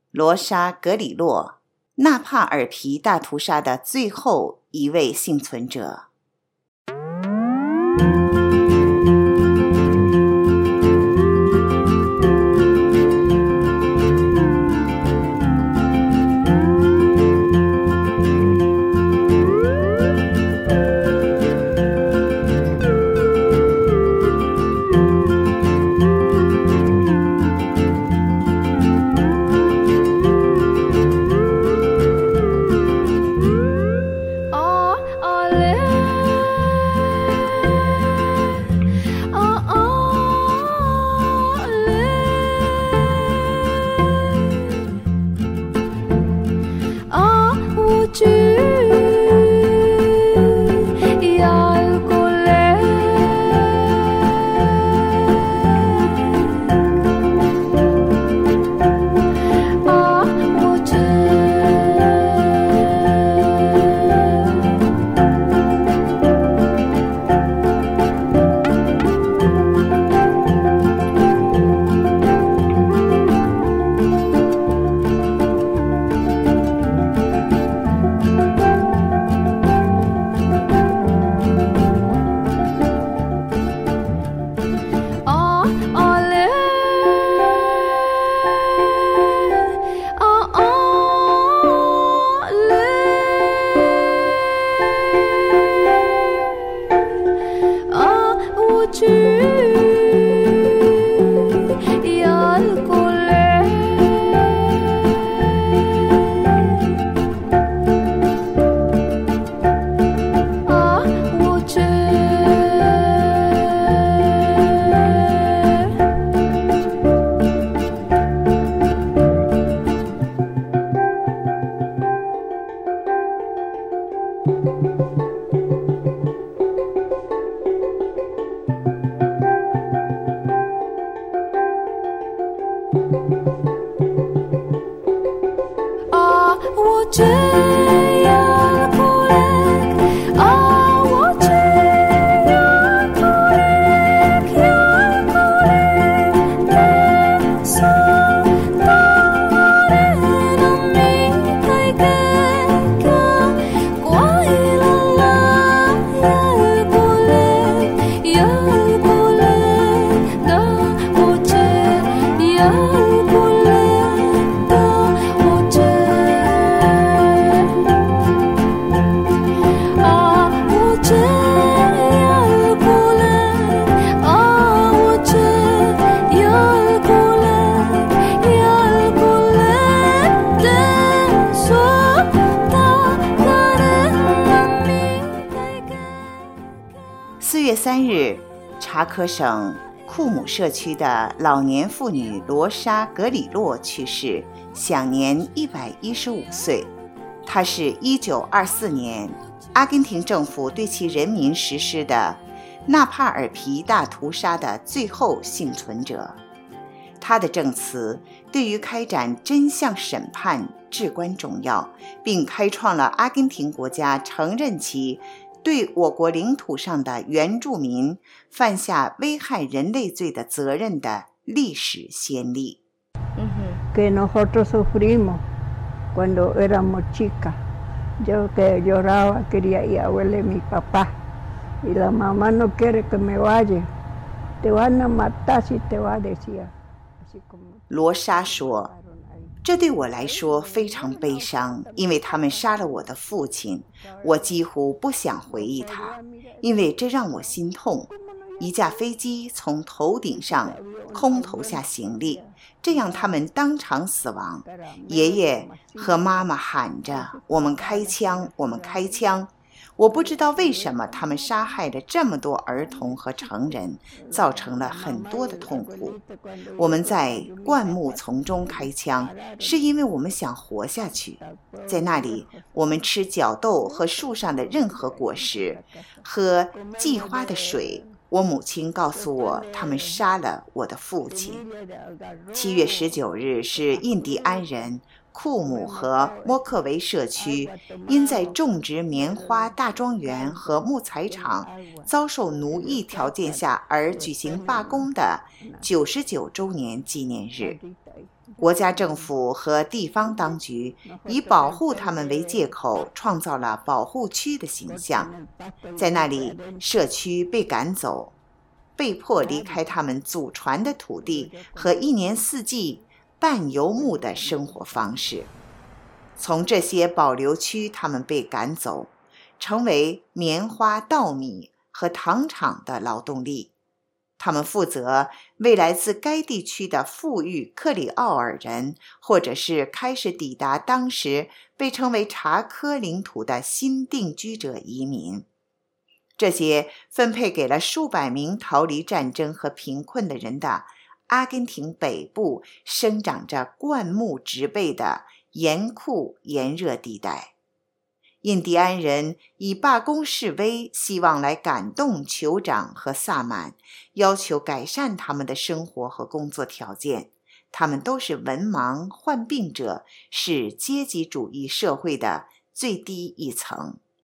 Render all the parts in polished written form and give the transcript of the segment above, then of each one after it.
罗莎·格里洛，纳帕尔皮大屠杀的最后一位幸存者。4月3日，查科省库姆社区的老年妇女罗莎·格里洛去世，享年115岁。她是1924年阿根廷政府对其人民实施的纳帕尔皮大屠杀的最后幸存者。她的证词对于开展真相审判至关重要，并开创了阿根廷国家承认其对我国领土上的原住民犯下危害人类罪的责任的历史先例。 Que nosotros sufrimos cuando éramos chicas. Yo que lloraba quería ir a verle a mi papá y la mamá no quiere que me vaya. Te van a matar si te va, decía. 罗莎说，这对我来说非常悲伤，因为他们杀了我的父亲，我几乎不想回忆他，因为这让我心痛。一架飞机从头顶上空投下行李，这样他们当场死亡。爷爷和妈妈喊着，我们开枪，我们开枪。我不知道为什么他们杀害了这么多儿童和成人，造成了很多的痛苦。我们在灌木丛中开枪，是因为我们想活下去。在那里，我们吃角豆和树上的任何果实，喝季花的水。我母亲告诉我，他们杀了我的父亲。7月19日是印第安人库姆和莫克维社区因在种植棉花大庄园和木材厂遭受奴役条件下而举行罢工的99周年纪念日。 国家政府和地方当局以保护他们为借口，创造了保护区的形象。在那里，社区被赶走，被迫离开他们祖传的土地和一年四季半游牧的生活方式。从这些保留区，他们被赶走，成为棉花、稻米和糖厂的劳动力。他们负责为来自该地区的富裕克里奥尔人，或者是开始抵达当时被称为查科领土的新定居者移民。这些分配给了数百名逃离战争和贫困的人的阿根廷北部生长着灌木植被的严酷炎热地带。印第安人以罢工示威，希望来感动酋长和萨满，要求改善他们的生活和工作条件。他们都是文盲、患病者，是阶级主义社会的最低一层。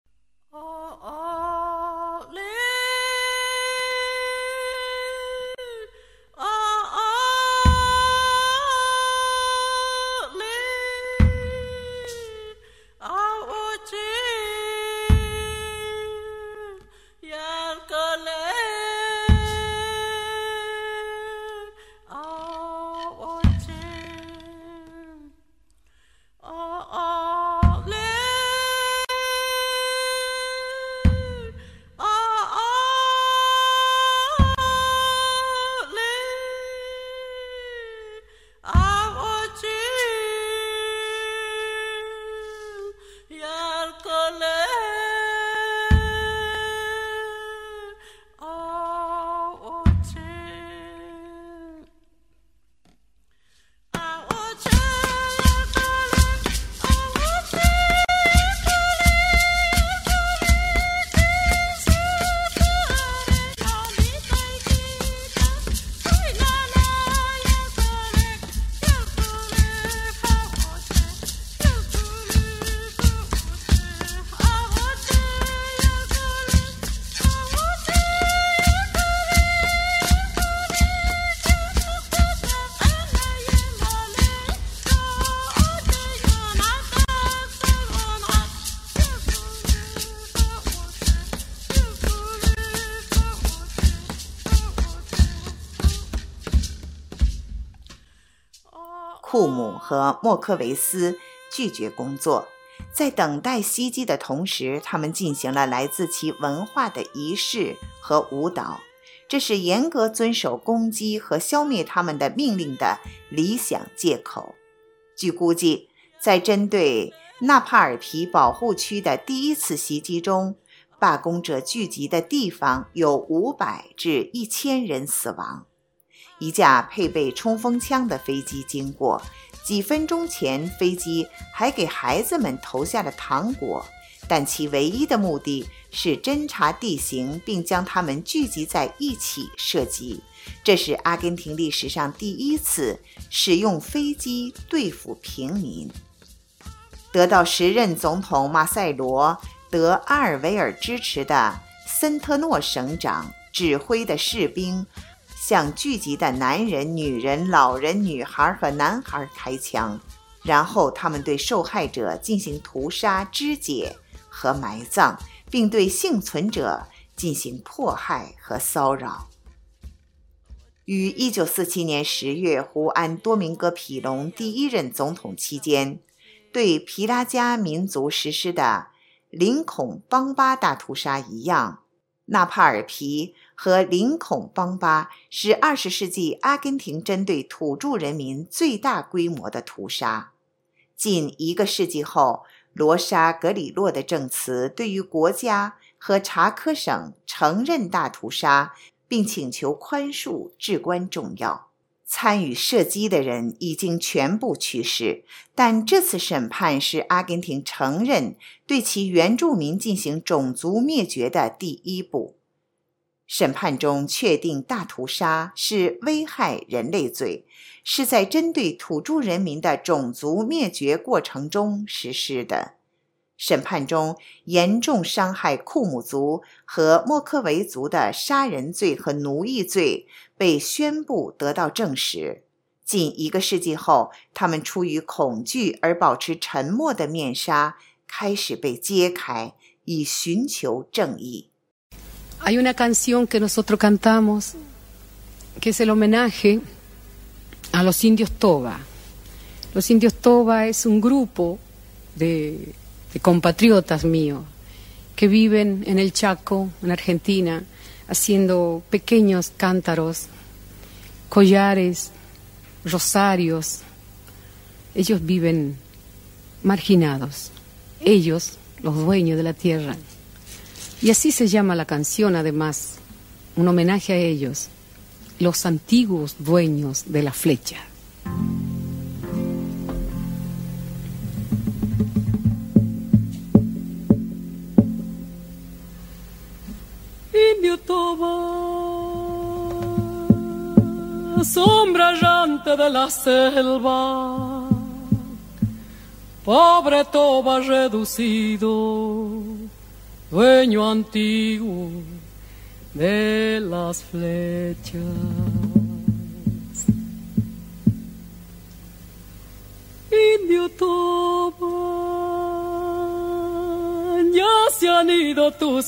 库姆和莫科维斯拒绝工作，在等待袭击的同时，他们进行了来自其文化的仪式和舞蹈。这是严格遵守攻击和消灭他们的命令的理想借口。据估计，在针对纳帕尔皮保护区的第一次袭击中，罢工者聚集的地方有500至1000人死亡。一架配备冲锋枪的飞机经过，几分钟前飞机还给孩子们投下了糖果，但其唯一的目的是侦察地形并将它们聚集在一起射击。这是阿根廷历史上第一次使用飞机对付平民。得到时任总统马塞罗·德阿尔维尔支持的森特诺省长指挥的士兵向聚集的男人、女人、老人、女孩和男孩开枪，然后他们对受害者进行屠杀、肢解和埋葬，并对幸存者进行迫害和骚扰。于1947年10月胡安·多明戈·皮隆第一任总统期间，对皮拉加民族实施的林孔邦巴大屠杀一样，纳帕尔皮和林孔邦巴是20世纪阿根廷针对土著人民最大规模的屠杀。近1个世纪后，罗莎·格里洛的证词对于国家和查科省承认大屠杀并请求宽恕至关重要。参与射击的人已经全部去世，但这次审判是阿根廷承认对其原住民进行种族灭绝的第一步。审判中确定大屠杀是危害人类罪，是在针对土著人民的种族灭绝过程中实施的。审判中严重伤害库姆族和莫科维族的杀人罪和奴役罪被宣布得到证实。 近1个世纪后，他们出于恐惧而保持沉默的面纱开始被揭开，以寻求正义。 Hay una canción que nosotros cantamos, que es el homenaje a los indios Toba. Los indios Toba es un grupo de compatriotas míos que viven en el Chaco, en Argentina, haciendo pequeños cántaros, collares, rosarios. Ellos viven marginados, ellos, los dueños de la tierra. Y así se llama la canción, además, un homenaje a ellos, los antiguos dueños de la flecha. Indio Toba, sombra errante de la selva, pobre Toba reducido, dueño antiguo de las flechas. Indio Toba, ya se han ido tus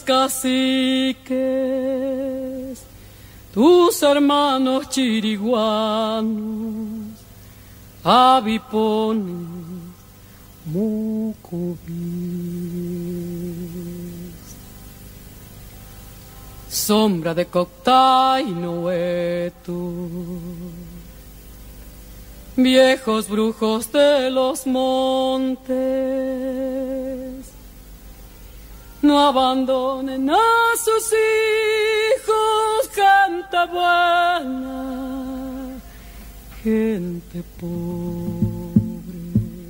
caciques, tus hermanos chiriguanos, avipones, mucubíes. Sombra de Coctá y Noeto, viejos brujos de los montes, no abandonen a sus hijos, gente buena, gente pobre.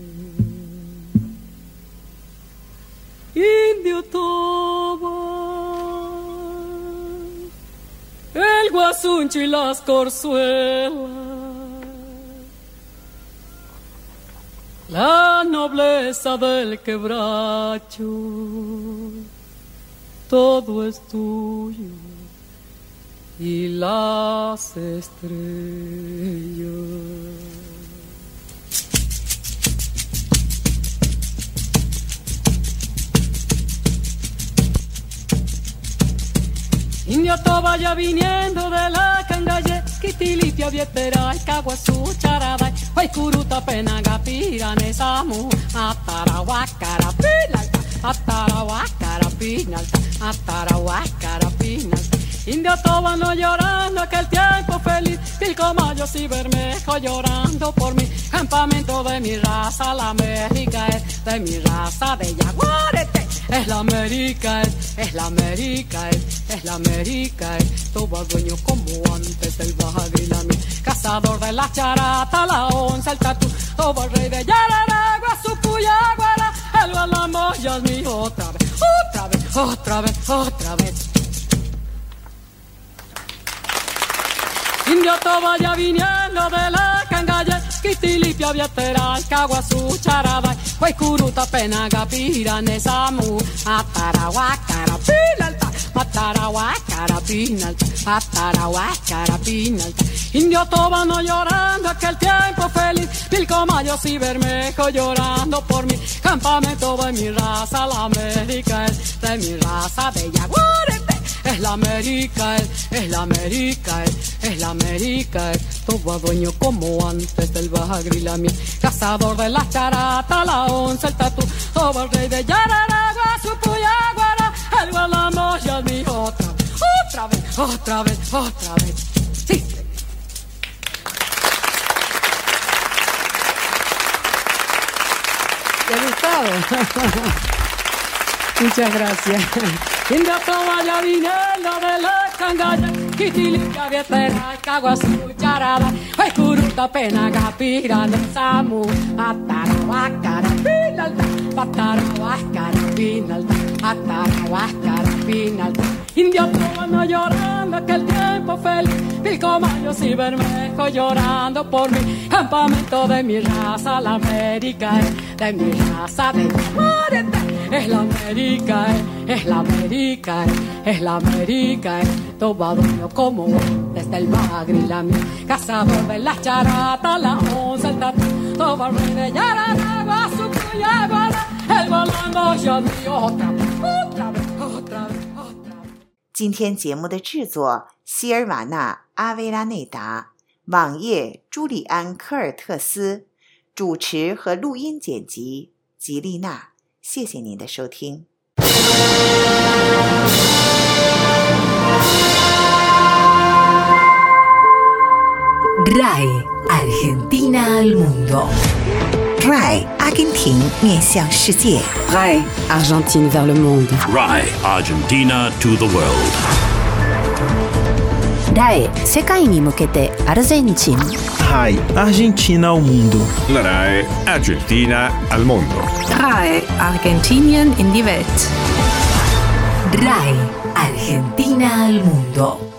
Indio Toba, el guasuncho y las corzuelas, la nobleza del quebracho, todo es tuyo y las estrellas. Indio Toba ya viniendo de la cangalle, Quitilipia, Vietera, Caguazú, Charaday, Huaycuruta, Penaga, Piranesamu, Atarahuacara, Pinalta, Atarahuacara, Pinalta, Atarahuacara, Pinalta. Indio Toba no llorando aquel tiempo feliz, Pilcomayos y Bermejo llorando por mi campamento de mi raza, la América es de mi raza de Yaguarete. Es la América, es la América, es la América, Toba dueño como antes del Bajagrilami, cazador de la charata, la onza, el tatú, Toba rey de Yararagua, Sucuyaguara, el Gualamoya es mío otra vez, otra vez, otra vez, otra vez. Indio Toba ya viniendo de la cangalle, Quitilipia, Vietera, Caguazú, Charaday, Huaycuruta, Penaga, Piranesamu, Atarahuacara, Pinalta, Atarahuacara, Pinalta, Atarahuacara, Pinalta. Indio Toba no llorando aquel tiempo feliz, Pilcomayos y Bermejo llorando por mi campamento de mi raza, la América es de mi raza de Yaguarete. Es la América, es la América, es la América, Toba dueño como antes del Bajagrilami, cazador de la charata, la onza, el tatú, Toba el rey de Yararagua, Sucuyaguara, el Gualamoya es mi otra vez, otra vez, otra vez, otra vez. Sí. ¿Te ha gustado? Muchas gracias. Indio Toba ya viniendo de la cangalle, Quitilipia, Vietera, Caguazú, Charada, Huaycuruta, Penaga, Piranesamu, Atarahuacara, Pinalta, Atarahuacara, Pinalta, Atarahuacara, Pinalta. Indio Toba no llorando aquel tiempo feliz, Pilcomayos y Bermejo llorando por mi campamento de mi raza, la América de mi raza de Yaguarete. Es la América, es la América, es la América, Toba dueño como antes del bagri la mia casa vuelve la charata la once el tatu todo rey ya la agua su cuya el volando yo mío otra vez 今天节目的制作希尔瓦纳·阿维拉内达，网页朱利安·科尔特斯，主持和录音剪辑吉丽娜。谢谢您的收听。 RAI Argentina al mundo. RAI 阿根廷面向世界。 RAI Argentine vers le monde. RAI Argentina to the world. RAI 世界に向けてアルゼンチン。 RAI Argentina al mundo. La RAI Argentina al mondo. RAI Argentinien in die Welt. RAI Argentina al mundo.